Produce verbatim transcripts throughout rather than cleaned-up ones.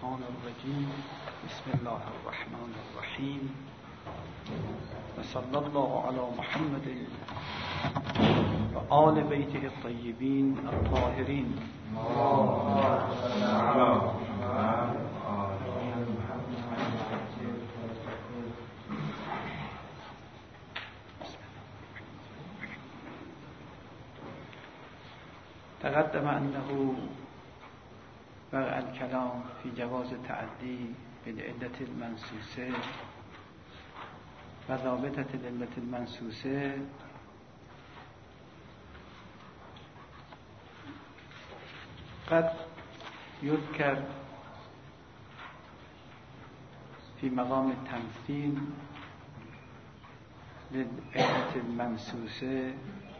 الشیطان الرجیم. بسم الله الرحمن الرحیم و صلی الله علی محمد و آل بیته الطیبین الطاهرین. تقدم انه وقع الكلام في جواز التعدي بالعلة المنسوسة وضابطة العلة المنسوسة قد يذكر في مقام التمثيل للعلة المنسوسة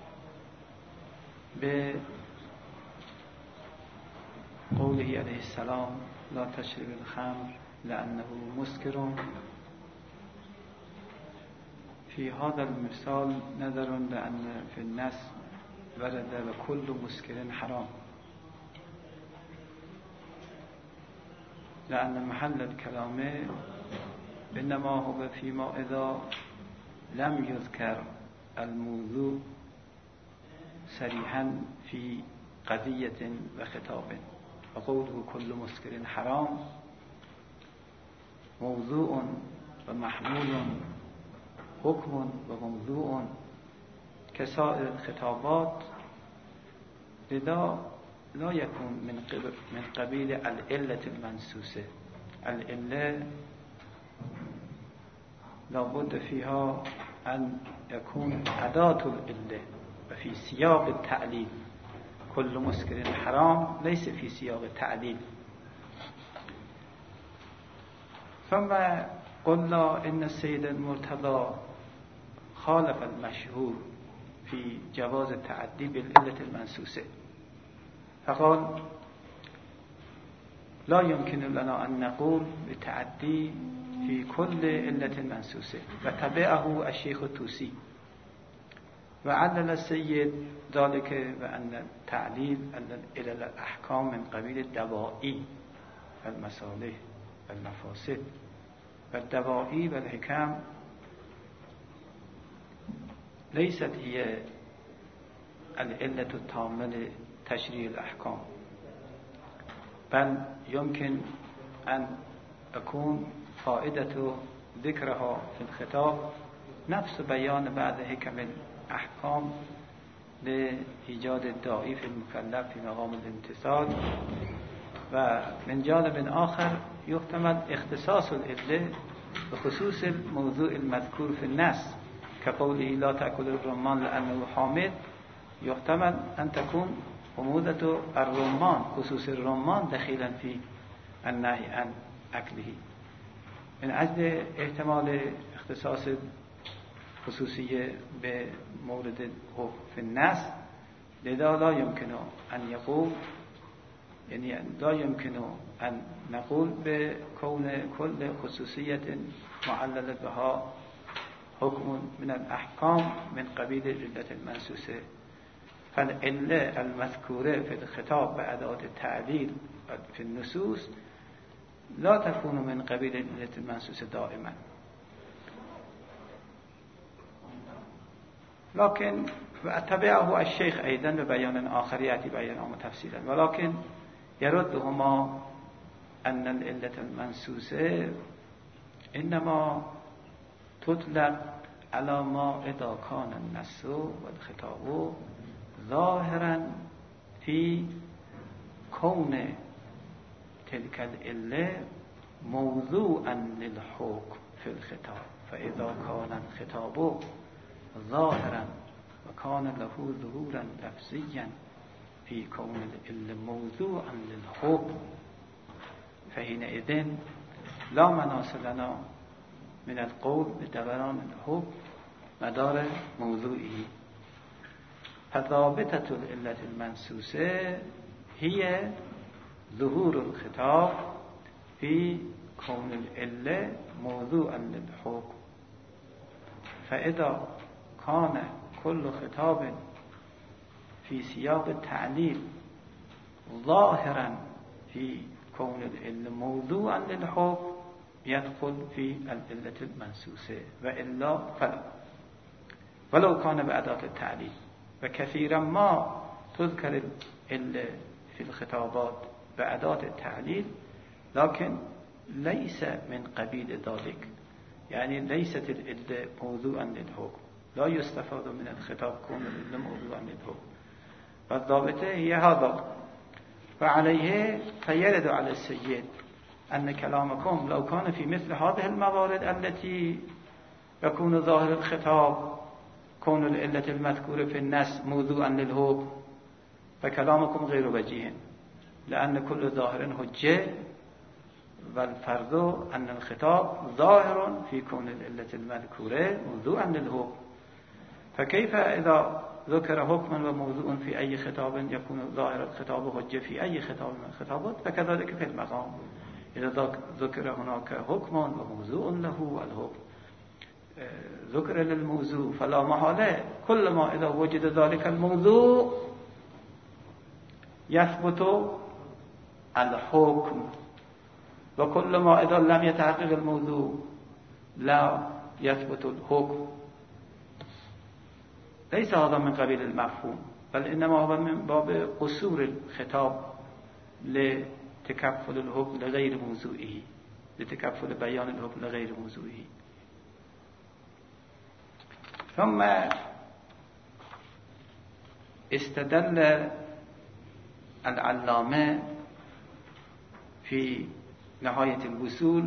ب قوله عليه السلام لا تشرب الخمر لأنه مسكر. في هذا المثال نظر لأن في النص ورد وكل مسكر حرام، لأن محل الكلام إنما هو فيما إذا لم يذكر الموضوع صريحا في قضية وخطاب. وقوله كل مسكر حرام موضوع ومحمول حكم وموضوع كسائر الخطابات، لذا لا يكون من قبيل, من قبيل العلة المنسوسة. العلة لابد فيها أن يكون أداة العلة، وفي سياق التعليل كل مسكر حرام ليس في سياق التعليل. ثم قلنا إن السيد المرتضى خالف المشهور في جواز التعدي بالعلة المنسوسة، فقال لا يمكن لنا أن نقول بالتعدي في كل علة منسوسة، وتبعه الشيخ الطوسي. وعلل السيد ذلك بأن التعليل إلى الأحكام من قبيل الدوائي المصالح والمفاسد، والدوائي والحكام ليست هي العلة التامة لتشريع الأحكام، بل يمكن أن تكون فائدة ذكرها في الخطاب نفس بيان بعض حكم الأحكام لإيجاد الداعي في المكلف في مقام الامتثال. ومن جانب آخر يحتمل اختصاص العلة بخصوص الموضوع المذكور في النص كقوله لا تأكل الرمان لأنه حامض. يحتمل أن تكون حموضة الرمان خصوص الرمان دخيلا في النهي عن أكله، من أجل احتمال اختصاص خصوصية بمورد في النص. لذا لا يمكن أن يقول يعني لا يمكن أن نقول بكون كل خصوصية معلل بها حكم من الأحكام من قبيل العلة المنسوسة. فالعلة المذكورة في الخطاب بأداة التعليل في النصوص لا تكون من قبيل العلة المنسوسة دائما، لكن تبعه الشيخ أيضا ببيان آخر يأتي بيانا متفصيلا. ولكن يردهما أن العلة المنسوسة إنما تطلق على ما إذا كان النص والخطاب ظاهرا في كون تلك العلة موضوعا للحكم في الخطاب. فإذا كان الخطاب ظاهرا وكان له ظهورا لفظيا في كون العلة موضوعا للحكم، فحينئذ لا مناص لنا من القول بدوران الحكم مدار موضوعه. فضابطة العلة المنسوسة هي ظهور الخطاب في كون العلة موضوعا للحكم. فإذا كان كل خطاب في سياق التعليل ظاهرا في كون العلة موضوعا للحكم يدخل في العلة المنسوسة، وإلا فلا، ولو كان بأداة التعليل. وكثيرا ما تذكر العلة في الخطابات بأداة التعليل، لكن ليس من قبيل ذلك، يعني ليست العلة موضوعا للحكم، لا يستفاد من الخطاب كون العلة موضوعا للحكم. فالضابطة هي هذا. وعليه فيرد على السيد أن كلامكم لو كان في مثل هذه الموارد التي يكون ظاهر الخطاب كون العلة المذكورة في النص موضوعا للحكم، فكلامكم غير وجيه، لأن كل ظاهر حجة، والفرض أن الخطاب ظاهر في كون العلة المذكورة موضوعا للحكم. فكيف إذا ذكر حكما وموضوع في أي خطاب يكون ظاهر الخطاب حجة في أي خطاب من الخطابات؟ فكذلك في المقام إذا ذكر هناك حكم وموضوع له الحكم ذكر للموضوع، فلا محالة كل ما إذا وجد ذلك الموضوع يثبت الحكم، وكل ما إذا لم يتحقق الموضوع لا يثبت الحكم. ليس هذا من قبيل المفهوم، بل إنما هو من باب قصور الخطاب لتكفل الحكم لغير موضوعه، لتكفل بيان الحكم لغير موضوعه. ثم استدل العلامة في نهاية الوصول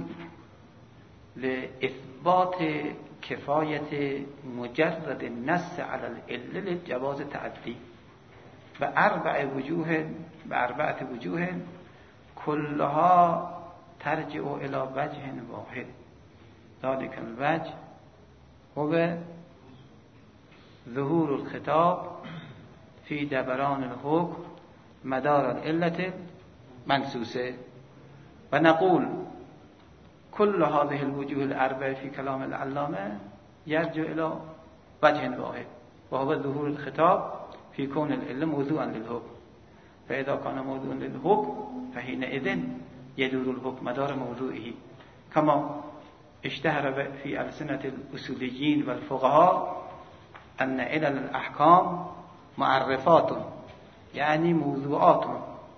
لإثبات كفاية مجرد النص على العلة لجواز التعدي بأربع وجوه بأربعة وجوه كلها ترجع إلى وجه واحد. ذلك الوجه هو ظهور الخطاب في دبران الحكم مدار العلة منسوسة. ونقول كل هذه الوجوه الأربعة في كلام العلامة يرجع إلى وجه واحد، وهو ظهور الخطاب في كون العلة موضوعا للحكم. فإذا كان موضوعا للحكم فحينئذ يدور الحكم مدار موضوعه، كما اشتهر في ألسنة الأصوليين والفقهاء أن علل الأحكام معرفات، يعني موضوعات،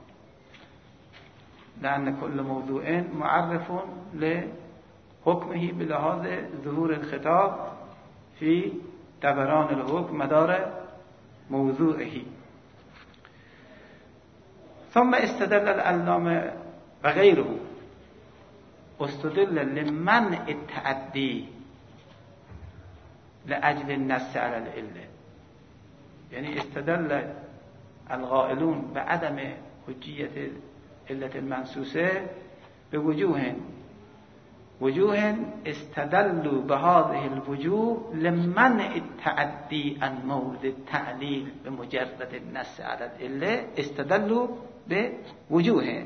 لأن كل موضوع معرف لحكمه بلحاظ ظهور الخطاب في دبران الحكم مدار موضوعه. ثم استدل العلامة وغيره، استدل لمنع التعدي لأجل النص على العلة، يعني استدل القائلون بعدم حجية العلة المنسوسة بوجوه وجوه استدلوا بهذه الوجوه لمنع التعدي عن مورد التعليل بمجرد النص على العلة. استدلوا بوجوه،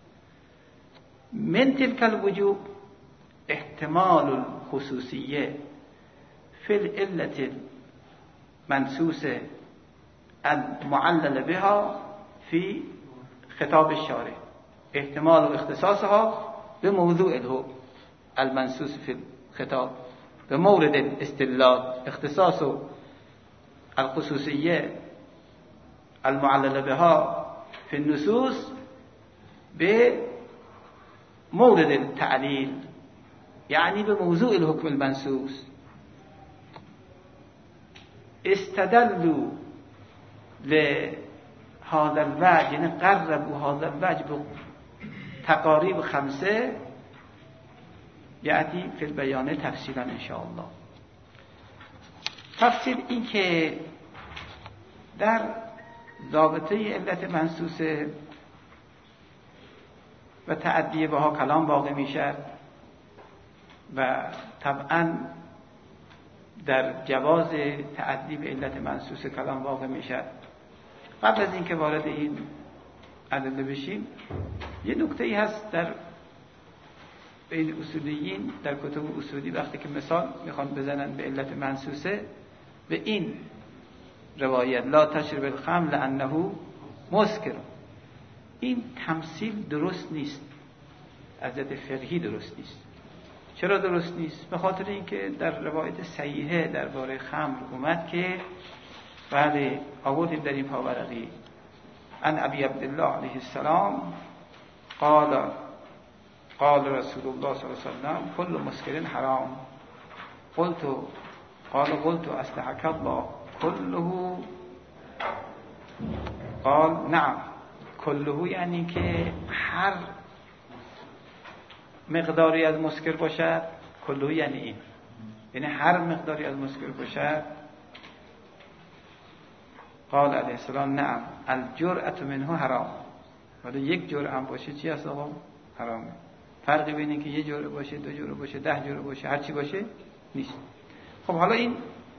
من تلك الوجوه احتمال الخصوصية في العلة المنسوسة المعلل بها في خطاب الشارع، احتمال اختصاصها بموضوع الحكم المنسوس في الخطاب بمورد الاستدلال، اختصاص الخصوصية المعلل بها في النصوص بمورد التعليل، يعني بموضوع الحكم المنسوس. استدلوا لهذا الوجه، يعني قربوا هذا الوجه بتقاريب خمسة یأتی فی البیان تفصیلا ان شاء الله. تفصیل این که در ضابطه علت منسوسه و تعدیه بها کلام واقع میشد و طبعا در جواز تعدی به علت منسوسه کلام واقع میشد. قبل از اینکه وارد این ادله بشیم، یه نکته‌ای هست در بین اصولیین در کتب اصولی وقتی که مثال میخوان بزنن به علت منسوسه، به این روایت لا تشرب الخمر لانه مسکر، این تمثیل درست نیست. از جهت فقهی درست نیست. چرا درست نیست؟ به خاطر اینکه در روایت صحیحه درباره خمر اومد که بعد آوردیم در این پاورقی ان ابی عبدالله علیه السلام قال قال رسول الله صلی الله علیه وسلم كل مسکر حرام قلت قال قلت استحق الله كله قال نعم كله، یعنی که هر مقداری از مسکر باشد. کله یعنی این، یعنی هر مقداری از مسکر باشد. قال علیه السلام نعم الجرعة منه حرام، ولی یک جرعه هم باشه چی هست آقا؟ حرامه. فرقی بین اینکه یه جرعه باشه، دو جرعه باشه، ده جرعه باشه، هر چی باشه نیست. خب حالا این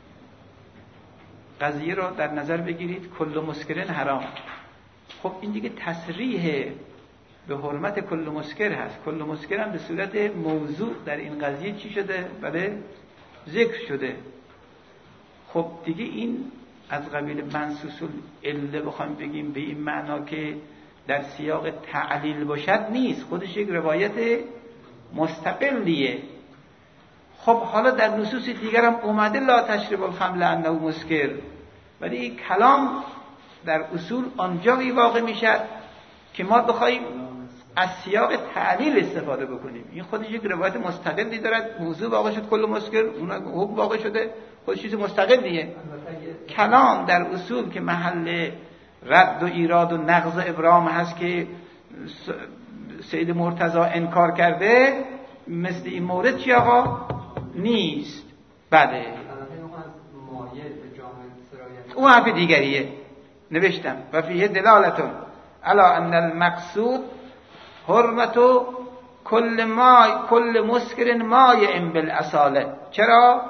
قضیه رو در نظر بگیرید، کل مسکرین حرام. خب این دیگه تصریح به حرمت کل مسکر هست. کل مسکر هم به صورت موضوع در این قضیه چی شده؟ بله ذکر شده. خب دیگه این از قبیل منصوص الاله بخوایم بگیم به این معنا که در سیاق تعلیل باشد نیست، خودش یک روایت مستقلیه. خب حالا در نصوص دیگر هم اومده لا تشرب الخمر لانه مسکر، ولی کلام در اصول آنجایی واقع میشد که ما بخوایم از سیاق تعلیل استفاده بکنیم. این خودش یک روایت مستقلی دارد، موضوع واقع شد کل مسکر، اون حکم واقع شده، خودش چیز مستقلیه. کلام در اصول که محل رد و ایراد و نقض و ابرام هست که سید مرتضی انکار کرده، مثل این مورد چی آقا؟ نیست. بله اون حرف دیگریه نوشتم و فیه دلالتون علی ان المقصود حرمت کل ما کل مسکر مایع بالاصاله. چرا؟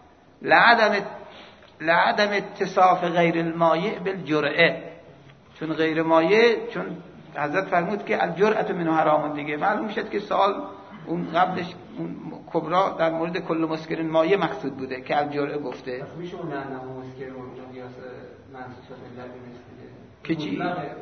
لعدم لعدم اتصاف غیر المایع بالجرعه، چون غیر مایع، چون حضرت فرمود که الجرعه منه حرام دیگه. معلوم میشد که سوال اون قبلش اون کبرا در مورد کل مسکر مایع مقصود بوده که الجرعه گفته. پس میشه اون نه مسکر رو قیاس منصوص علت نیست که چی؟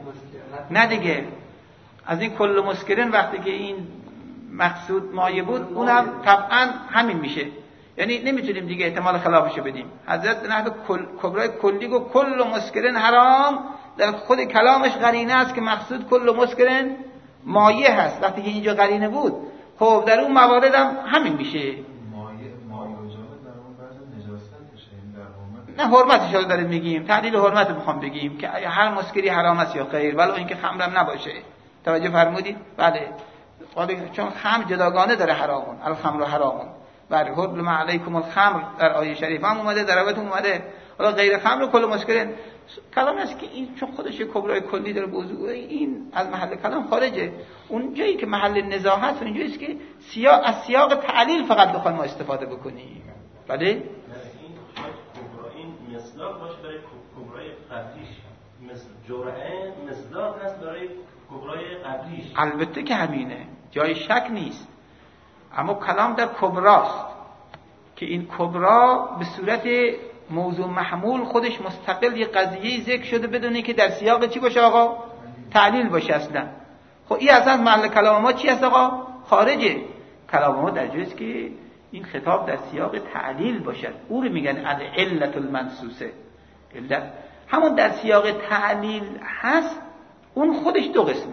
نه دیگه، از این کل مسکرین وقتی که این مقصود مایه بود اونم طبعا همین میشه، یعنی نمیتونیم دیگه احتمال خلافشو بدیم. حضرت نحو کبرای کلی گفت کل مسکرین حرام، در خود کلامش قرینه است که مقصود کل مسکرین مایه هست. وقتی که اینجا قرینه بود خب در اون موارد هم همین میشه. مایه مایه و جامد در اون بعض نجاست بشه، این در نه حرمتش رو داریم میگیم، تعلیل حرمت میخوام بگیم که هر مسکری حرام است یا غیر، ولو اینکه خمرم نباشه. توجه فرمودید؟ بله، چون خمر جداگانه داره حرامون، الخمر حرامون. بله حرم علیکم الخمر در آیه شریف هم اومده، در روایت اومده. حالا غیر خمر کل مسکرین کلام است که این چون خودش کبرای کلی داره موضوع، این از محل کلام خارجه. اون جایی که محل نزاع هست اون جایی است که سیاق از سیاق تعلیل فقط بخوایم ما استفاده بکنیم. بله این کبرا این مصداق باشه برای کبرای قبلیش، مثل جرعه مصداق هست برای کبرای قبلیش. البته که همینه، جای شک نیست، اما کلام در کبراست که این کبرا به صورت موضوع محمول خودش مستقل یه قضیه ذکر شده بدونه که در سیاق چی باشه آقا؟ تعلیل باشه اصلا. خب این اصلا محل کلام ما چی هست آقا؟ خارجه. کلام ما در جایست که این خطاب در سیاق تعلیل باشد، او رو میگن العلت المنصوصه. علت همون در سیاق تعلیل هست، اون خودش دو قسمه.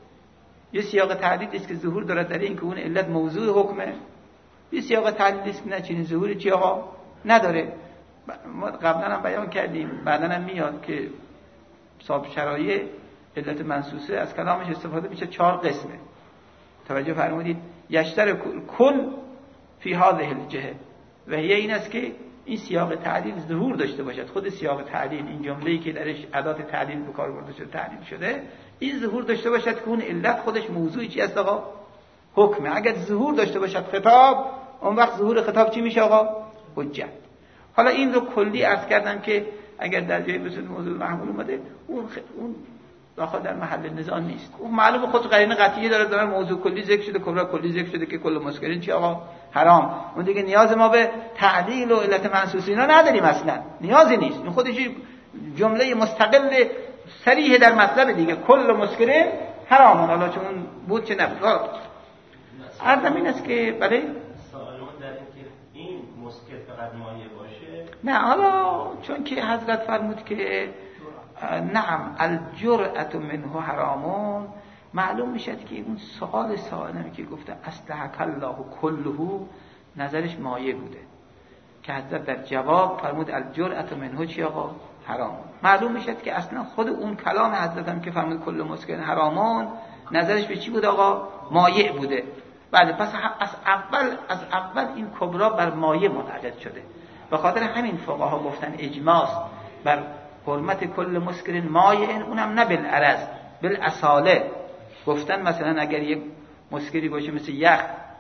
یه سیاق تعلیل است که ظهور دارد در این که اون علت موضوع حکمه، یه سیاق تعلیل است که نه چنین ظهوری چی آقا نداره. ما قبلا هم بیان کردیم، بعدا هم میاد که صاحب شرایع علت منصوصه از کلامش استفاده میشه چهار قسمه. توجه فرمودید؟ یشتر کل فی هذه الجهه و هی این است که این سیاق تعلیل ظهور داشته باشد. خود سیاق تعلیل، این جمله‌ای که درش ادات تعلیل به کار برده شده تعلیل شده، این ظهور داشته باشد که اون علت خودش موضوعی چی است آقا؟ حکمه. اگر ظهور داشته باشد خطاب، اون وقت ظهور خطاب چی میشه آقا؟ حجت. حالا این رو کلی عرض کردم که اگر در جای بسید موضوع محمول اومده، اون خ... اون داخل در محل نزاع نیست. اون معلومه خود قرینه قطعی داره، داره موضوع کلی ذکر شده، کبرا کلی ذکر شده که کل مسکرین چی آقا؟ حرام. اون دیگه نیاز ما به تعلیل و علت منصوص اینا نداریم، اصلا نیازی نیست. این خودش جمله مستقل صریح در مطلب دیگه، کل مسکرین حرام. حالا چون بود چه نبود. عرضم این است که برای سوالمون در این که این مسکر فقط مایه باشه. نه، حالا چون که حضرت فرمود که نعم الجرأة منه حرامون، معلوم میشد که اون سوال سائلمی که گفته اصلحک الله کله نظرش مایه بوده، که حضرت در جواب فرمود الجرأة منه چی آقا؟ حرام. معلوم میشد که اصلا خود اون کلام حضرت هم که فرمود کل مسکر حرامون نظرش به چی بود آقا؟ مایع بوده. بله، پس از اول از اول این کبرا بر مایع منعقد شده. به خاطر همین فقها گفتن اجماع بر حرمت کل مسکر مایع، اونم نه بالعرض بالاصاله. گفتن مثلا اگر یک مسکری باشه مثل یخ،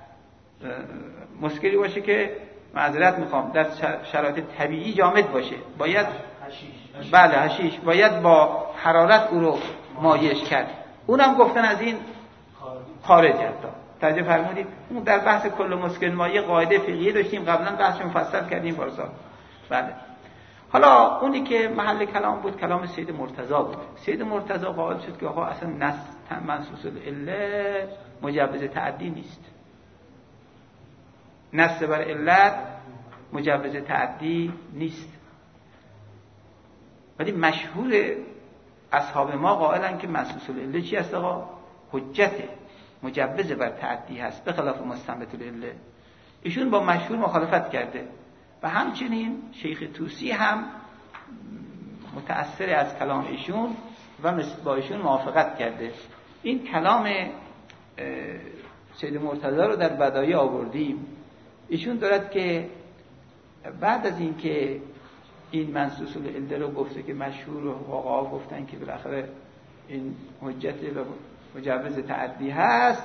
مسکری باشه که معذرت میخوام در شرایط طبیعی جامد باشه، باید حشیش. بله حشیش باید با حرارت او رو مایعش کرد، اونم گفتن از این خارج حتی. توجه فرمودید؟ اون در بحث کل مسکر مایع قاعده فقهی داشتیم قبلا، بحث مفصل کردیم پارسال. بله. حالا اونی که محل کلام بود کلام سید مرتضی بود. سید مرتضی قائل شد که آقا اصلا نص منصوص العله مجوز تعدی نیست. نص بر علت مجوز تعدی نیست. ولی مشهور اصحاب ما قائلن که منصوص العله چی است آقا؟ حجته، مجوز بر تعدی هست، به خلاف مستنبط العله. ایشون با مشهور مخالفت کرده و همچنین شیخ طوسی هم متأثر از کلام ایشون و با ایشون موافقت کرده. این کلام سید مرتضی رو در بدایع آوردیم. ایشون دارد که بعد از این که این منصوص العله رو گفته که مشهور و آقا گفتن که بالاخره این حجت و مجوز تعدی هست،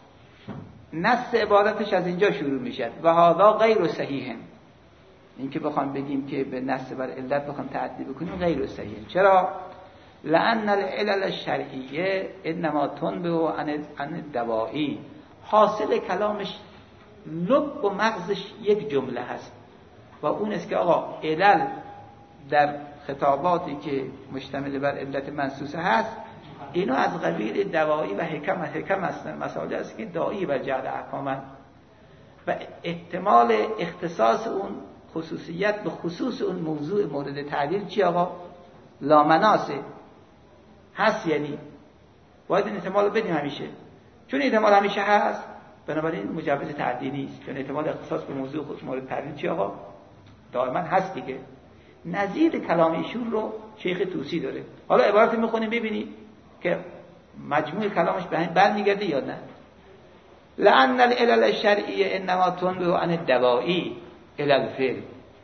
نص عبارتش از اینجا شروع میشد و هذا غیر صحیح. این که بخوام بگیم که به نص بر علت بخوام تعدی بکنیم غیر صحیح. چرا؟ لأن العلل الشرعیه انما تنبع عن عن الدوائی. حاصل کلامش لب و مغزش یک جمله هست و اون است که آقا علل در خطاباتی که مشتمل بر علت منصوصه هست اینو از قبیل دوائی و حکم حکم هستن، مسائل است که داعی بر جهل احکامن و احتمال اختصاص اون خصوصیت به خصوص اون موضوع مورد تعلیل چی آقا؟ لامناسه هست. یعنی باید این احتمال رو بدیم همیشه. چون احتمال همیشه هست بنابراین مجوز تعدی نیست، چون احتمال اختصاص به موضوع خود مورد تعلیل چی آقا؟ دائما هست دیگه. نظیر کلام ایشون رو شیخ طوسی داره. حالا عبارت میخونیم ببینید که مجموع کلامش به همین برمیگرده یا نه. لأن العلل الشرعیه انما تنبع عن الدوائی الى الفعل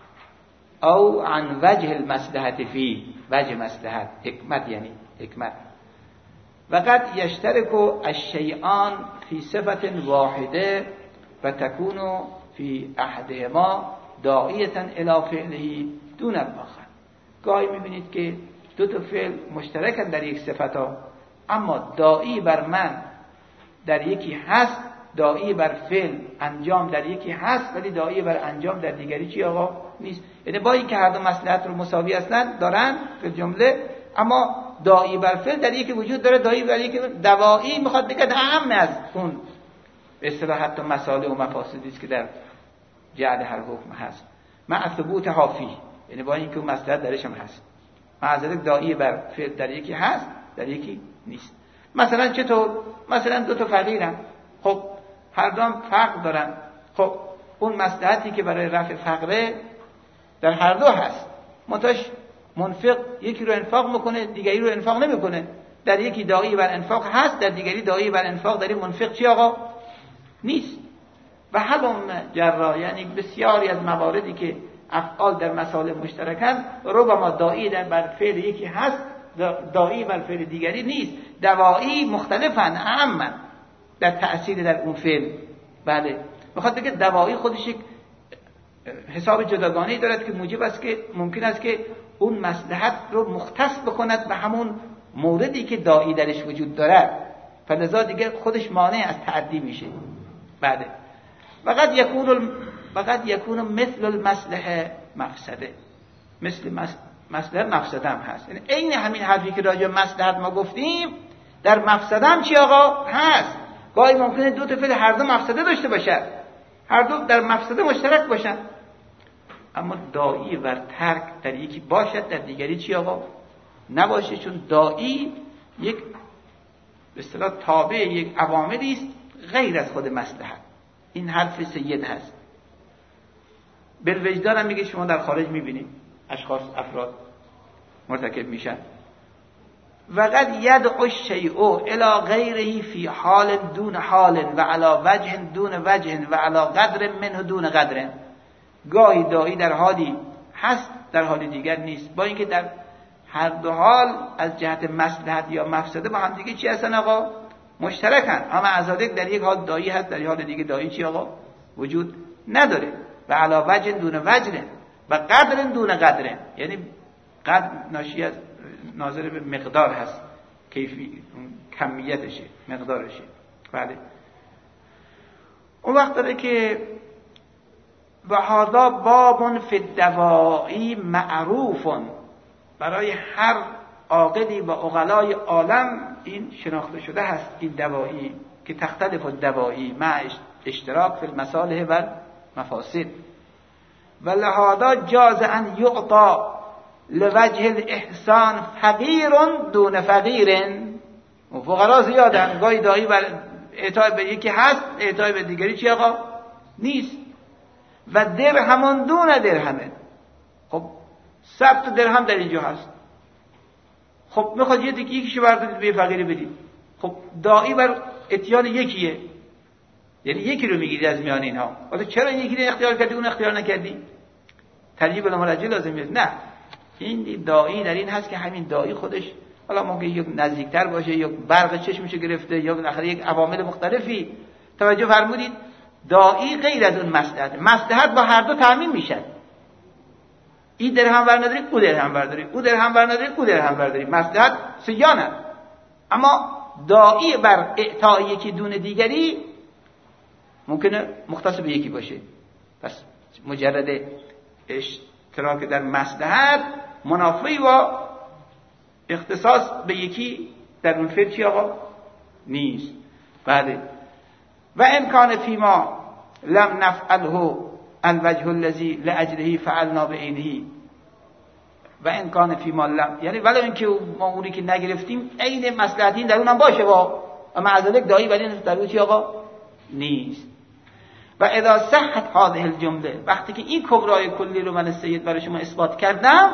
او عن وجه المصلحت فيه، وجه مصلحت حکمت، یعنی حکمت. وقد یشترک الشیئان فی صفت واحده و تکون فی احدهما داعیة الی فعله دون الاخر. گاهی میبینید که دو تا فعل مشترکن در یک صفتا، اما داعی بر من در یکی هست، داعی بر فعل انجام در یکی هست، ولی داعی بر انجام در دیگری چی آقا؟ نیست. یعنی با این که هر دو مصلحت رو مساوی هستن دارن به جمله، اما داعی بر فعل در یکی وجود داره، داعی بر یکی دوائی میخواد بگه اهم از اون به اصطلاح حتی مسائل و مفاسدی است که در جعل هر حکم هست. مع ثبوت حافی، یعنی با اینکه اون مصلحت درش هم هست، معذرت داعی بر فعل در یکی هست در یکی نیست. مثلا چطور؟ مثلا دو تا فقیرن، خب هر دو هم فقر دارن، خب اون مصلحتی که برای رفع فقره در هر دو هست، منتاش منفق یکی رو انفاق میکنه دیگری رو انفاق نمیکنه، در یکی داعی بر انفاق هست در دیگری داعی بر انفاق در این منفق چی آقا؟ نیست. و حلم جرا، یعنی بسیاری از مواردی که افعال در مسائل مشترکن ربما داعی در بر فعل یکی هست داعی بر فعل دیگری نیست، دوائی مختلفن اما در تأثیر در اون فعل. بله، بخاطر بگه دوائی خودش یک حساب جداگانه‌ای دارد که موجب است که ممکن است که اون مصلحت رو مختص بکند به همون موردی که داعی درش وجود دارد، فلذا دیگه خودش مانع از تعدی میشه. بله. وقد یکون وقد یکون مثل المصلحه مفسده، مثل مصلحه مفسده هم هست. یعنی عین همین حرفی که راجع به مصلحت ما گفتیم در مفسده هم چی آقا هست. گاهی ممکنه دو تا فعل هر دو مفسده داشته باشن، هر دو در مفسده مشترک باشن، اما داعی بر ترک در یکی باشد در دیگری چی آقا؟ نباشه. چون داعی یک به اصطلاح تابع یک عواملی است غیر از خود مصلحت. این حرف سید هست. بالوجدان هم میگه شما در خارج میبینید اشخاص افراد مرتکب میشن. وقد یدعو الشیء الی غیره فی حال دون حال و علی وجه دون وجه و علی قدر منه دون قدر. گاهی داعی در حالی هست در حال دیگر نیست، با اینکه در هر دو حال از جهت مصلحت یا مفسده با هم دیگه چی هستن آقا؟ مشترکن. اما ازادک در یک حال داعی هست، در یک حال دیگه داعی چی آقا؟ وجود نداره. و علی وجه دون وجه و قدر دون قدر، یعنی قدر ناشی از ناظر به مقدار هست، کیفی کمیتشه، مقدارشه. بله. اون وقت داره که و هذا باب فی الدوائی معروف، برای هر عاقلی و عقلای عالم این شناخته شده هست این دوائی که تختلف الدوائی مع اشتراک فی المصالح و مفاسد و لهذا جاز ان یعطى لوجه الاحسان فقیر دون فقیر. و فقرا زیادن، گاهی داعی بر اعطای به یکی هست اعطای به دیگری چی آقا؟ نیست. و درهم دون درهمه. خب ثبت درهم در اینجا هست، خب میخواد یه دیگه یکیشو بردارید به فقیر بدید. خب داعی بر اتیان یکیه، یعنی یکی رو میگیرید از میان اینها. ولی چرا این یکی رو اختیار کردی اون اختیار نکردی؟ ترجیح بلا مرجع لازم است. نه، این داعی در این هست که همین داعی خودش حالا ممکن یک نزدیکتر باشه، یک برق چشمشو گرفته، یا بالاخره یک عوامل مختلفی. توجه فرمودید؟ داعی غیر از اون مصلحت، مصلحت با هر دو تامین میشن. این درهم برداری، او درهم برداری، او درهم برداری، او درهم برداری، مصلحت سیانه. اما داعی بر اعطای یکی دون دیگری ممکنه مختص به یکی باشه. پس مجرد اشتراک در مصلحت منافی و اختصاص به یکی در اون فعل چی آقا؟ نیست. بله. و امکان فیما لم نفعله الوجه الذي لاجله فعلنا بعینه. و امکان فیما لم، یعنی ولو اینکه ما اونی که نگرفتیم عین مصلحتی در اونم باشه، با اما از ذلک داعی ولی در اون چی آقا؟ نیست. و اذا صحت هذه الجمله، وقتی که این کبرای کلی رو من سید برای شما اثبات کردم،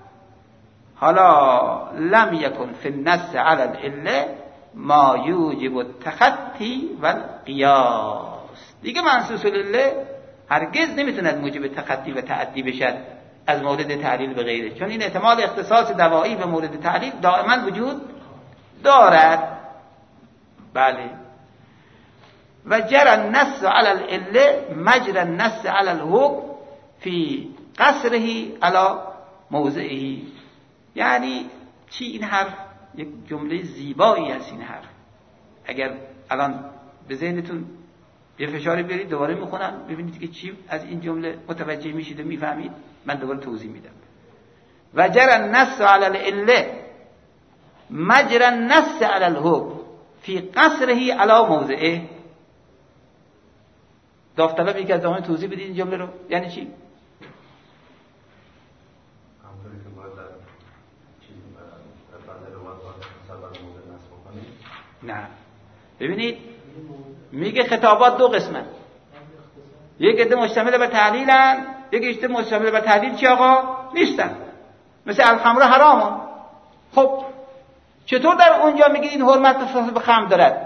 حالا لم یکن فی النص علی العله ما یوجب التخطی و القیاس. دیگه منصوص العله هرگز نمیتوند موجب تخطی و تعدی بشد از مورد تعلیل به غیره، چون این احتمال اختصاص دوایی به مورد تعلیل دائما وجود دارد. بله. و جرى النص على العله مجرى النص على الحكم في قصره على موضعه. یعنی چی این حرف؟ یک جمله زیبایی است این حرف. اگر الان به ذهنتون یه فشاری بیارید دوباره میخونم ببینید که چی از این جمله متوجه میشید و میفهمید. من دوباره توضیح میدم. و جرى النص على العله مجرى النص على الحكم في قصره على موضعه. داوطلب یکی از دوستان توضیح بدید این جمله رو. یعنی چی؟ نه. ببینید میگه خطابات دو قسمه، یک عده مشتمل بر تعلیلن، یک عده مشتمل بر تعلیل چی آقا؟ نیستن. مثل الخمر حرامه. خب چطور در اونجا میگه این حرمت اختصاص به خمر دارد؟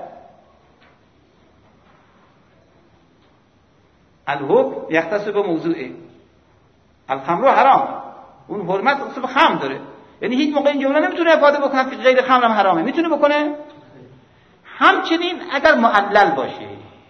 الحکم یختص به موضوعه. الخمر حرام، اون حرمت اختصاص به خمر داره. یعنی هیچ موقع این جمله نمیتونه افاده بکنه که غیر خمر هم حرامه. میتونه بکنه؟ همچنین اگر معلل باشه.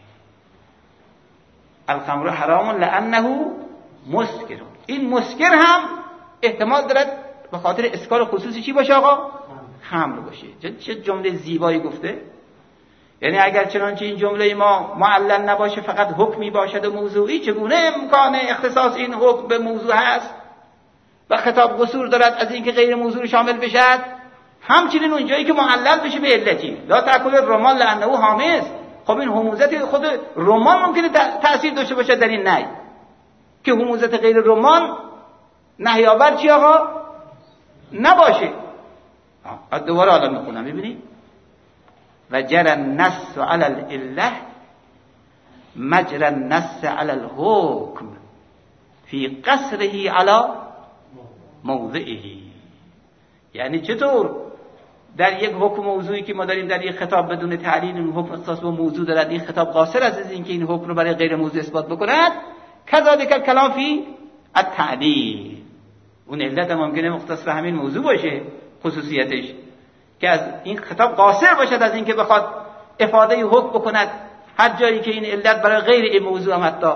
الخمر حرام لانه مسکر، این مسکر هم احتمال دارد به خاطر اسکار خصوصی چی باشه آقا؟ خمر باشه. چه جمله زیبایی گفته. یعنی اگر چنانچه این جمله ما معلل نباشه فقط حکمی باشد و موضوعی، چگونه امکان اختصاص این حکم به موضوع هست و خطاب قصور دارد از اینکه غیر موضوع شامل بشد؟ همچنین اون جایی که معلل بشه به علتی، لا تأکل الرمان لانه حامض، خب این هموزت خود رمان ممکنه تأثیر داشته باشه در این نهی، که هموزت غیر رمان نهی آور چی آقا نباشه. دوباره حالا میخونم ببینید. و جر النص علی العله مجر النص علی الحکم فی قصره علی موضعه. یعنی چطور در یک حکم موضوعی که ما داریم در یک خطاب بدون تعلیل این حکم اختصاص به موضوع دارد، این خطاب قاصر از اینکه این حکم رو برای غیر موضوع اثبات بکند، کذالک الکلام فی التعلیل. اون علت هم ممکنه مختص به همین موضوع باشه، خصوصیتش که از این خطاب قاصر باشد از اینکه بخواد افاده حکم بکند هر جایی که این علت برای غیر این موضوع هم حتی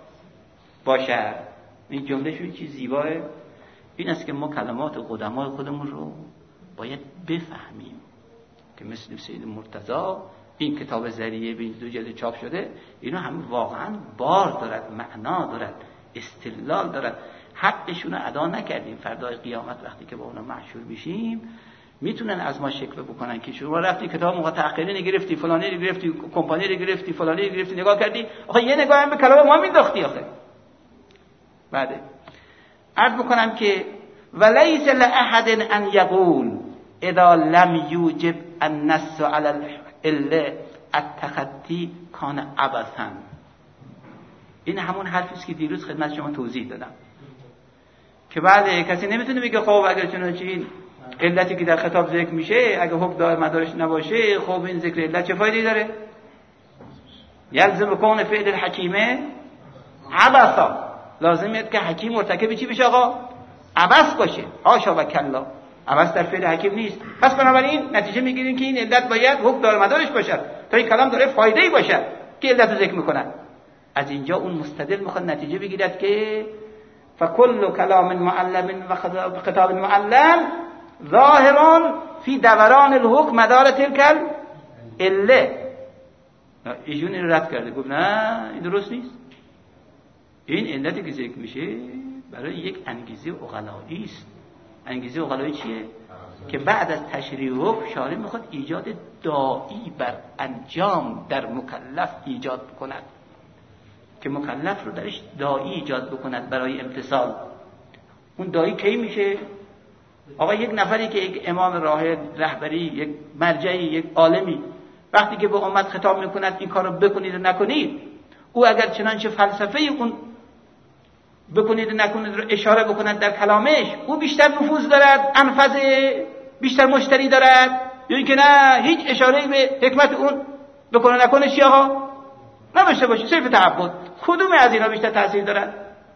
باشد. این جمله شوی چی زیباه. این است که ما کلمات قدمای خودمون رو باید بفهمیم که مثل سید مرتضی این کتاب ذریعه به دو جلد چاپ شده، اینا همه واقعا بار دارد، معنا دارد، استدلال دارد. حقشون رو ادا نکردیم، فردای قیامت وقتی که با اونا محشور میشیم میتونن از ما شکوه بکنن که شما رفتی کتاب متأخرین رو گرفتی، فلانی رو گرفتی، کمپانی رو گرفتی، فلانی رو گرفتی، نگاه کردی، آخه یه نگاه هم به کلام ما مینداختی آخه. بعد عرض بکنم که ولیس لأحد ان یقول اذا لم یوجب النص علی العله التخطی کان عبثا. این همون حرفی است که دیروز خدمت شما توضیح دادم که بعد کسی نمیتونه بگه خب اگر چنانچه این علتی که در خطاب ذکر میشه اگه حکم دار مدارش نباشه، خب این ذکر علت چه فایده‌ای داره؟ یلزم کون فعل الحکیمه عبثا. لازمیه که حکیم مرتکب چی بشه آقا؟ عبث باشه. حاشا و کلا، عبث در فعل حکیم نیست. پس بنابراین نتیجه میگیریم که این علت باید حکم دار مدارش باشد تا این کلام داره فایده‌ای باشد که علت رو ذکر میکنن. از اینجا اون مستدل میخواد نتیجه بگیرد که فکل کلام معلم و خطاب معلم ظاهران فی دوران الحکم مدار تلکل اله. ایشون این رد کرده، گفت نه این درست نیست. این علتی که ذکر میشه برای یک انگیزه عقلایی است. انگیزه عقلایی چیه؟ که بعد از تشریع حکم شارع میخواد ایجاد داعی بر انجام در مکلف ایجاد بکند که مکلف رو درش داعی ایجاد بکند برای امتثال. اون داعی کی میشه؟ آقا یک نفری که یک امام راهب، رهبری، یک مرجعی، یک عالمی وقتی که به امت خطاب میکند این کارو بکنید و نکنید، او اگر چنانچه فلسفه اون بکنید و نکنید رو اشاره بکند در کلامش، او بیشتر نفوذ دارد، انفذ بیشتر مشتری دارد، یا اینکه نه هیچ اشاره‌ای به حکمت اون بکنه نکنه چی آقا نداشته باشه، صرف تعبد. کدوم از اینا بیشتر تاثیر دارد؟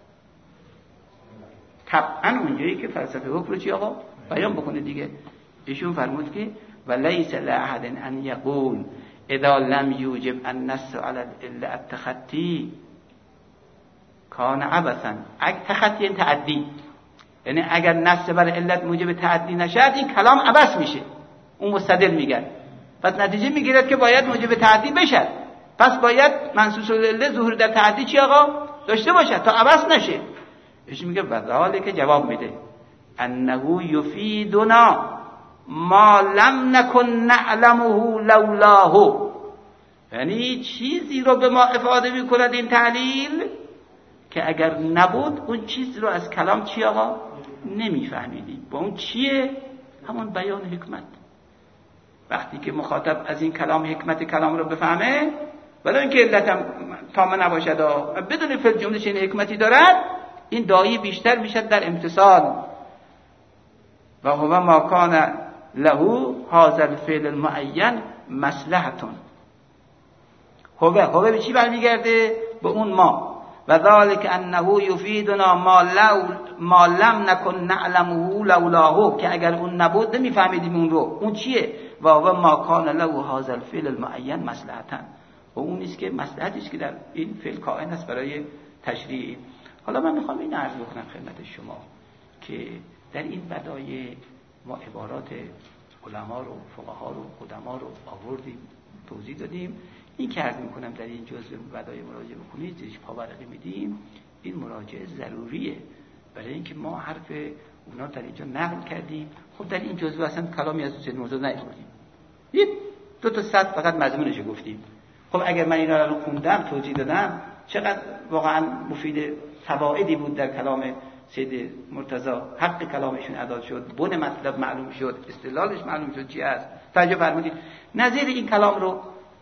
طبعا اونجایی که فلسفه حکم رو چی آقا بیان بکنه دیگه. ایشون فرمود که ولیس لأحد ان یقول اذا لم یوجب النص علی العله التخطی کان عبثا. اگه تخطی این تعدی، یعنی اگر نص بر علت موجب تعدی نشد این کلام عبث میشه. اون مستدل میگن پس نتیجه میگیرد که باید موجب تعدی بشد، پس باید منصوص العله ظهور در تعدی چی آقا داشته باشد تا عبث نشه. ایشون میگه بذاله که جواب میده انه یفیدنا ما لم نکن نعلمه لولاه. یعنی چیزی رو به ما افاده میکند این تعلیل که اگر نبود اون چیز رو از کلام چی آقا نمیفهمیدیم. با اون چیه؟ همون بیان حکمت. وقتی که مخاطب از این کلام حکمت کلام رو بفهمه، ولی اینکه علتم تام نباشد و بدون فعل جمله چه حکمتی دارد، این داعی بیشتر میشد در امتثال. و هو ما کان له هذا الفعل المعین مصلحتون. هو هو به چی برمیگرده؟ به اون ما. و ذلك انه یفیدنا ما لو ما لم نکن نعلمه لولاه، که اگر اون نبود نمیفهمیدیم اون رو. اون چیه؟ و هو ما کان له هذا الفعل المعین مصلحتا. و اون نیست که مصلحتی است که در این فعل کائن است برای تشریع. حالا من میخوام این عرض بکنم خدمت شما که در این بدایع ما عبارات علما رو، فقها رو، قدما رو آوردیم، توضیح دادیم. این که عرض میکنم در این جزء بدایع مراجعه بکنید، زیرش پاورقی میدیم، این مراجعه ضروریه برای اینکه ما حرف اونا در اینجا نقل کردیم. خب در این جزء اصلا کلامی از سید مرتضی نیاوردیم، یک دو تا صد فقط مضمونش گفتیم. خب اگر من اینا رو خوندم توضیح دادم چقدر واقعا مفید، فوایدی بود در کلام سید مرتضی، حق کلامشون ادا شد، بن مطلب معلوم شد، استدلالش معلوم شد چی است. توجه فرمودید نظیر این کلام رو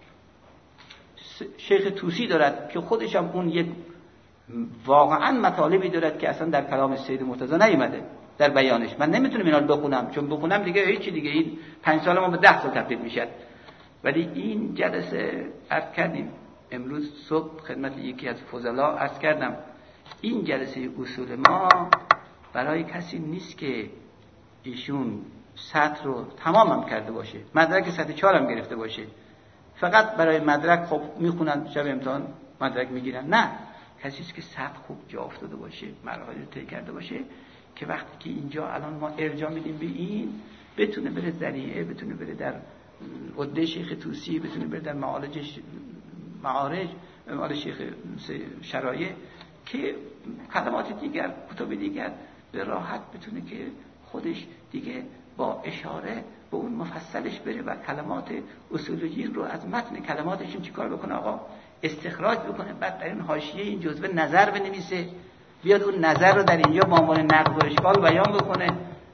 شیخ طوسی دارد که خودش هم اون یک واقعا مطالبی دارد که اصلا در کلام سید مرتضی نیومده در بیانش. من نمیتونم اینا رو بخونم، چون بخونم دیگه هیچی دیگه، این پنج سال ما به ده سال تبدیل میشه. ولی این جلسه عرض کردیم امروز صبح خدمت یکی از فضلا عرض کردم، این جلسه اصول ما برای کسی نیست که ایشون سطر رو تمام هم کرده باشه، مدرک سطح چهار هم گرفته باشه، فقط برای مدرک خب میخونن شب امتحان مدرک میگیرن. نه، کسی است که سطح خوب جا افتاده باشه، مراحل رو طی کرده باشه، که وقتی که اینجا الان ما ارجاع میدیم به این بتونه بره ذریعه، بتونه بره در عده شیخ طوسی، بتونه بره در معالج معارج، معالج شیخ شرایع، که کلمات دیگر، کتب دیگر به راحت بتونه که خودش دیگه با اشاره به اون مفصلش بره و کلمات اصولگیر رو از متن کلماتشون چیکار بکنه آقا استخراج بکنه، بعد در این حاشیه این جزوه نظر بنویسه، بیاد اون نظر رو در اینجا به عنوان نقد و اشکال بیان بکنه.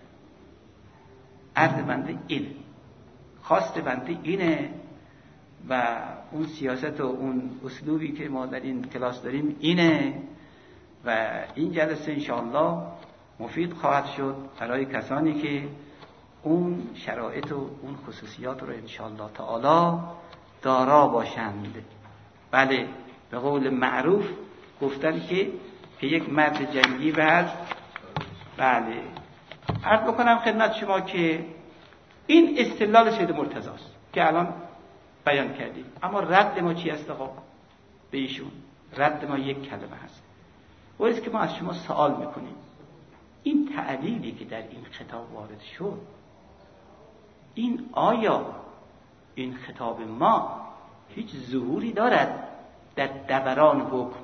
عرض بنده اینه، خواست بنده اینه و اون سیاست و اون اسلوبی که ما در این کلاس داریم اینه و این جلسه انشاءالله مفید خواهد شد برای کسانی که اون شرایط و اون خصوصیات رو انشاءالله تعالی دارا باشند. بله، به قول معروف گفتن که که یک مرد جنگی به هست. بله، عرض بکنم خدمت شما که این استدلال سید مرتضی است که الان بیان کردیم، اما رد ما چی است آقا به ایشون؟ رد ما یک کلمه هست، و است که ما از شما سوال میکنیم این تعلیلی که در این خطاب وارد شد، این آیا این خطاب ما هیچ ظهوری دارد در دوران حکم،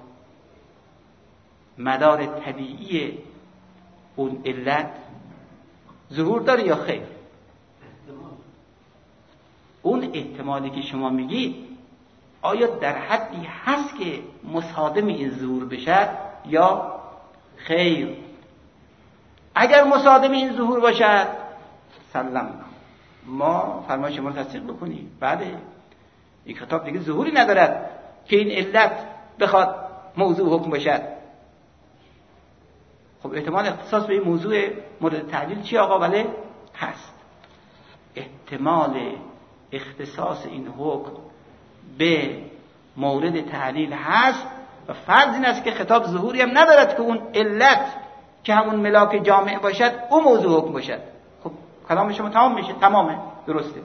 مدار طبیعی اون علت ظهور داره یا خیر؟ اون احتمالی که شما میگید آیا در حدی هست که مصادم این ظهور بشد یا خیر؟ اگر مصادم این ظهور باشد سلام، ما فرمایش شما رو تصدیق بکنیم. بله، این کتاب دیگه ظهوری ندارد که این علت بخواد موضوع حکم باشد. خب احتمال اختصاص به این موضوع مورد تعلیل چی آقا؟ بله هست، احتمال اختصاص این حکم به مورد تعلیل هست و فرض این است که خطاب ظهوری هم ندارد که اون علت که همون ملاک جامع باشد اون موضوع حکم باشد. خب کلام شما تمام میشه، تمامه، درسته.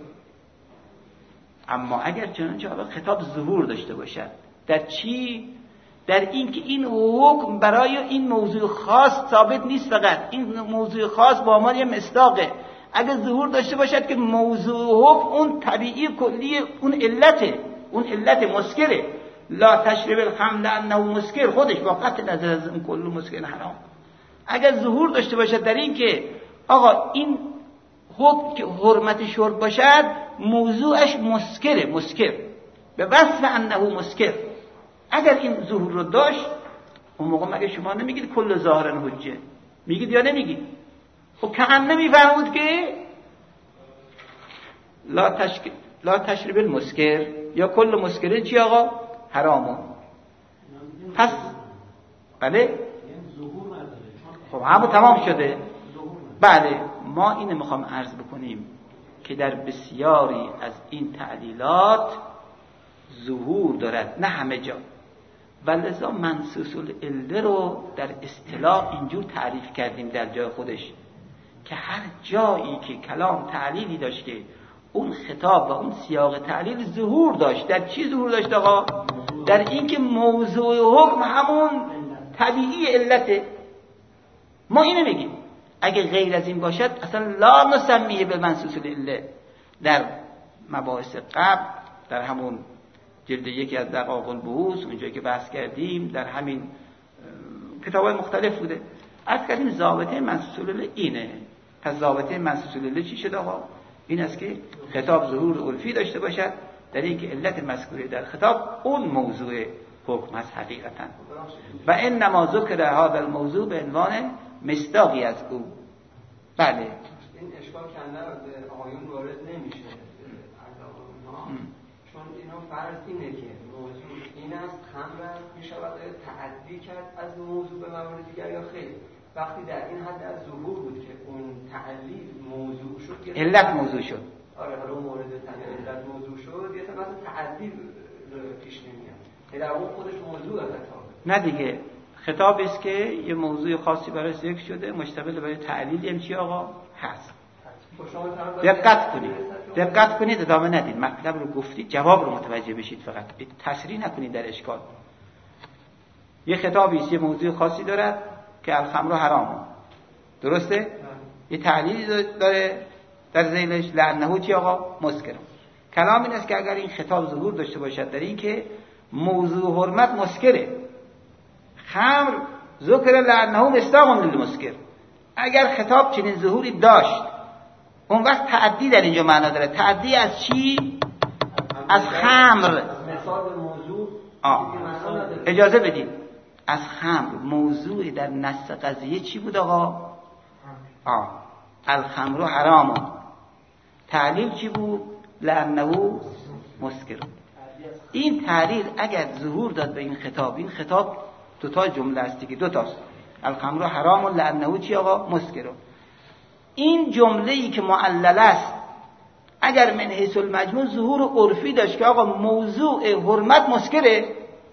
اما اگر چنانچه خطاب ظهور داشته باشد در چی؟ در این که این حکم برای این موضوع خاص ثابت نیست، فقط این موضوع خاص با عنوان یه مصداقه. اگر ظهور داشته باشد که موضوع حکم اون طبیعی کلی اون علته، اون علت مسکره، لا تشرب الخمر لانه مسکر، خودش با قطع نظر از اون کل مسکر حرام. اگر ظهور داشته باشد در این که آقا این حکم که حرمت شرب باشد موضوعش مسکره، مسکر به وصف انه مسکر، اگر این ظهور رو داشت اون موقع مگه شما نمیگید کل ظاهرا حجه؟ میگید یا نمیگید؟ خب که هم نمیفهمود که لا, تشک... لا تشرب المسکر یا کل مسکره چی آقا؟ حرامون. پس بله خب همون تمام شده. بله، ما اینو میخوام عرض بکنیم که در بسیاری از این تعلیلات ظهور دارد، نه همه جا، و لذا منصوص العله رو در اصطلاح اینجور تعریف کردیم در جای خودش که هر جایی که کلام تعلیلی داشت که اون خطاب و اون سیاق تعلیل ظهور داشت، در چی ظهور داشت آقا؟ در این که موضوع حکم همون طبیعی علته. ما اینو میگیم، اگه غیر از این باشد اصلا لا نسمیه به منصوص العله. در مباحث قبل در همون جلد یکی از دقایق البحوث اونجایی که بحث کردیم، در همین کتاب‌های مختلف بوده، از کردیم ضابطه منصوص العله اینه. پس ضابطه منصوص العله چی شد آقا؟ این است که خطاب ظهور عرفی داشته باشد در این که علت مذکوره در خطاب اون موضوع حکم است حقیقتا. و انما ذکر هذا الموضوع به عنوان مصداقی از او. بله این اشکال کنده به آیون وارد نمیشه چون اینا فرض اینه که موضوع این است خمر است میشود تعدی کرد از موضوع به موارد دیگر یا خیر. وقتی در این حد از ظهور بود که اون تعلیل موضوع شد علت موضوع شد. آره حالا مورد ثانیه علت موضوع شد یه مثلا تعدی پیش نمیاد. در اون خودش موضوع خطاب. نه دیگه خطاب است که یه موضوع خاصی برای ذکر شده مشتمل برای تعلیل این چی آقا هست. دقت کنید دقت کنید ادامه ندید مطلب رو گفتید جواب رو متوجه بشید فقط تسریع نکنید در اشکال. یه خطابی است یه موضوع خاصی دارد که الخمر حرام درسته؟ یه تعلیلی داره در ذیلش لعنه چی آقا مسکر. کلام این است که اگر این خطاب ظهور داشته باشد در این که موضوع حرمت مسکره خمر ذکر لعنه مصداق للمسکر اگر خطاب چنین ظهوری داشت اون وقت تعدی در اینجا معنا داره. تعدی از چی؟ از خمر. مثال موضوع آه. اجازه بدید از خمر موضوع در نص قضیه چی بود آقا؟ آه الخمر حرام. تعلیل چی بود؟ لعنه مسکر. این تعلیل اگر ظهور داد به این خطاب این خطاب دو تا جمله است دیگه دو تاست الخمر حرام و لعنه چی آقا؟ مسکر. این جمله ای که معلل است اگر من حیث المجموع ظهور عرفی داشت که آقا موضوع حرمت مسکره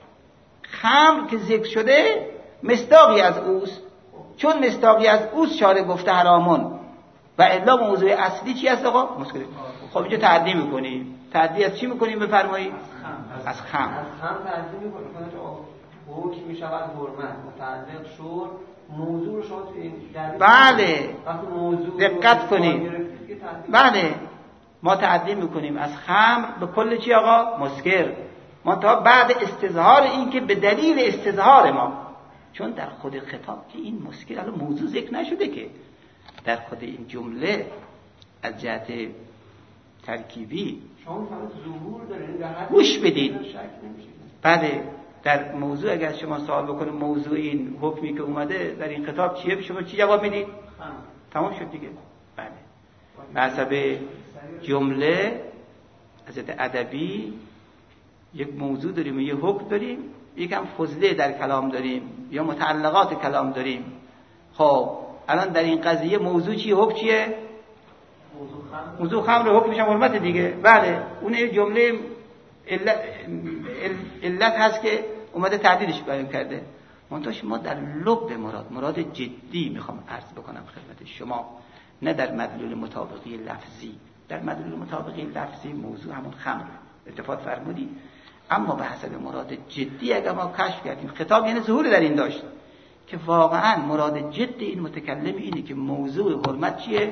خمر که ذکر شده مصداقی از اوست چون مصداقی از اوست شارع گفته حرامون و الا موضوع اصلی چی است آقا؟ مسکره. خب اینجا تعدی میکنیم. تعدی از چی میکنیم بفرمایید؟ از خمر. از خمر تعدی میکنیم که حکم میشود حرمت متعلق شد موضوع رو شما تو این بله موضوع دقت کنید. بله ما تعدی میکنیم از خمر به کل چی آقا؟ مسکر. ما تا بعد استظهار این که به دلیل استظهار ما چون در خود خطاب که این مسکر الان موضوع ذکر نشده که در خود این جمله از جهت ترکیبی شما فقط ظهور داره گوش بدید. بله در موضوع اگر شما سوال بکنید موضوع این حکمی که اومده در این خطاب چیه شما چی جواب میدید؟ تمام شد دیگه. بله به حسب جمله از ادبی یک موضوع داریم و یک حکم داریم یکم فضله در کلام داریم یا متعلقات کلام داریم. خب الان در این قضیه موضوع چی حکم چیه؟ موضوع خمر حکمش هم حرمت دیگه. بله اون یه جمله علت, علت هست که اومده تعدیلش بیان کرده. منتها ما در لب مراد مراد جدی میخوام عرض بکنم خدمت شما نه در مدلول مطابقی لفظی. در مدلول مطابقی لفظی موضوع همون خمر اتفاق فرمودی اما به حسب مراد جدی اگر ما کشف کردیم خطاب یعنی ظهور در این داشت که واقعا مراد جدی این متکلم اینه که موضوع حرمت چیه؟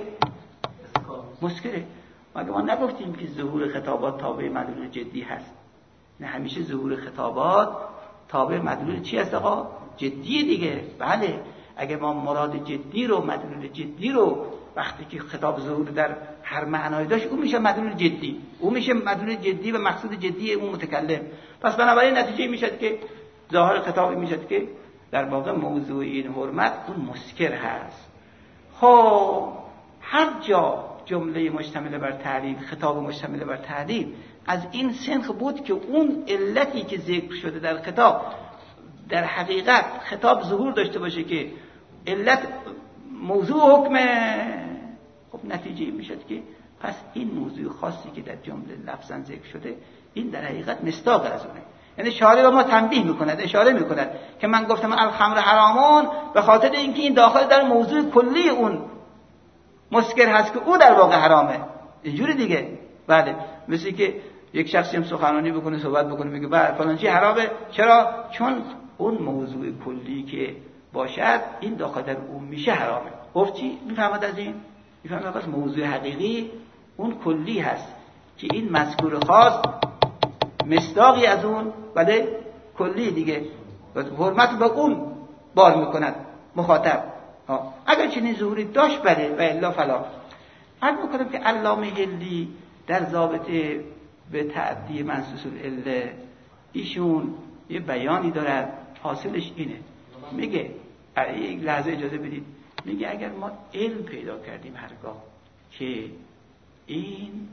مسکره. مگه ما نگفتیم که ظهور خطابات تابع مدلول جدی هست؟ نه همیشه ظهور خطابات تابع مدلول چی هست آقا؟ جدی دیگه. بله اگه ما مراد جدی رو مدلول جدی رو وقتی که خطاب ظهور در هر معنای داشت اون میشه مدلول جدی اون میشه مدلول جدی و مقصود جدی اون متکلم. پس بنابراین نتیجه میشد که ظاهر خطاب میشد که در واقع موضوع این حرمت اون مسکر هست. خب هر جا جمله مشتمل بر تعلیل خطاب مشتمل بر تعلیل از این سنخ بود که اون علتی که ذکر شده در خطاب در حقیقت خطاب ظهور داشته باشه که علت موضوع حکمه. خب نتیجه میشد که پس این موضوع خاصی که در جمله لفظا ذکر شده این در حقیقت مصداق از اونه. یعنی شارع به ما تنبیه میکند اشاره میکند که من گفتم الخمر حرامون به خاطر اینکه این داخل در موضوع کلی اون مسکر هست که او در واقع حرامه. اینجوری دیگه. بله مثل که یک شخصی هم سخنرانی بکنه صحبت بکنه میگه بله فلان چی حرامه. چرا؟ چون اون موضوع کلی که باشد این داخل در اون میشه حرامه. گفت چی؟ میفهمد از این؟ میفهمد پس موضوع حقیقی اون کلی هست که این مذکور خاص مصداقی از اون بله کلی دیگه حرمت به اون بار میکند مخاطب. اگر چنین ظهوری داشت بله و الا فلا. عرض میکنم که علامه هلی در ضابط به تعدی منصوص العله، ایشون یه بیانی دارد حاصلش اینه، میگه یک لحظه اجازه بدید، میگه اگر ما علم پیدا کردیم هرگاه که این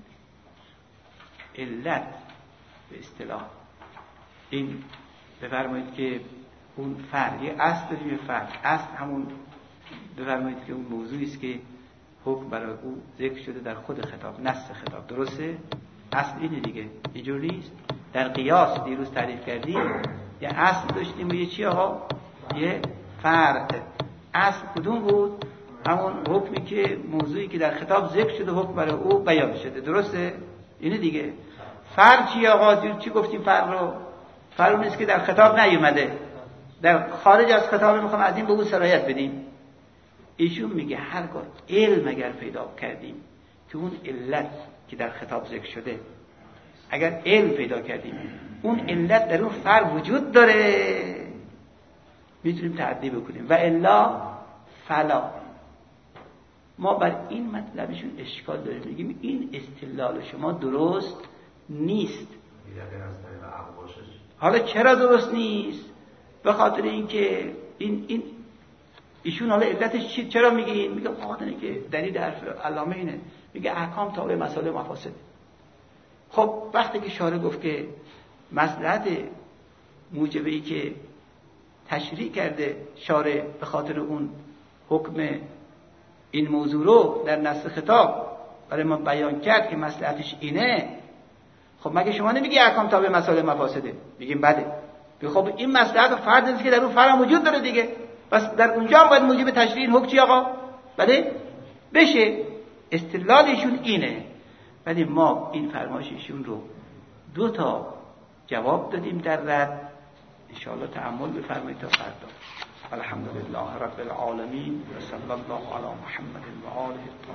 علت به اصطلاح این بفرمایید که اون فرق، یه اصل داریم، یه فرق، اصل همون بفرمایید که اون موضوعی است که حکم برای او ذکر شده در خود خطاب، نص خطاب، درسته؟ اصل اینه دیگه، اینجور نیست. در قیاس دیروز تعریف کردیم یه اصل داشتیم و یه چی آقا؟ یه فرق. اصل کدوم بود؟ همون حکمی که موضوعی که در خطاب ذکر شده حکم برای او بیان شده، درسته؟ اینه دیگه. فرق چی آقا؟ چی گفتیم فرق رو؟ فرق نیست که در خطاب نیومده، در خارج از خطاب میخوام از این به او سرایت بدیم. ایشون میگه هرگاه علم اگر پیدا کردیم که اون علت که در خطاب ذکر شده، اگر علم پیدا کردیم اون علت در اون فرق وجود داره، میتونیم تعدی بکنیم و الا فلا. ما بر این مطلبشون اشکال داریم، میگیم این استدلال شما درست نیست. حالا چرا درست نیست؟ به خاطر اینکه این این ایشون حالا علتش چی؟ چرا میگه این؟ میگه خاطر اینکه دلیل حرف علامه اینه، میگه احکام تابع مسائل مفاسد. خب وقتی که شارع گفت که مصلحت موجبی که تشریع کرده شارع به خاطر اون حکم این موضوع رو در نص خطاب برای ما بیان کرد که مصلحتش اینه، خب مگه شما نمیگی احکام تابع مسائل مفاسده؟ میگیم بله. خب این مصلحت فرض نیست که در اون فرع وجود داره دیگه، بس در اونجا هم باید موجب تشریع حکم چی آقا؟ بله بشه. استدلالشون اینه، ولی ما این فرمایششون رو دو تا جواب دادیم در رد. انشاءالله تأمل بفرمایید تا فردا. الحمدلله رب العالمین و صلی الله علی محمد و آله.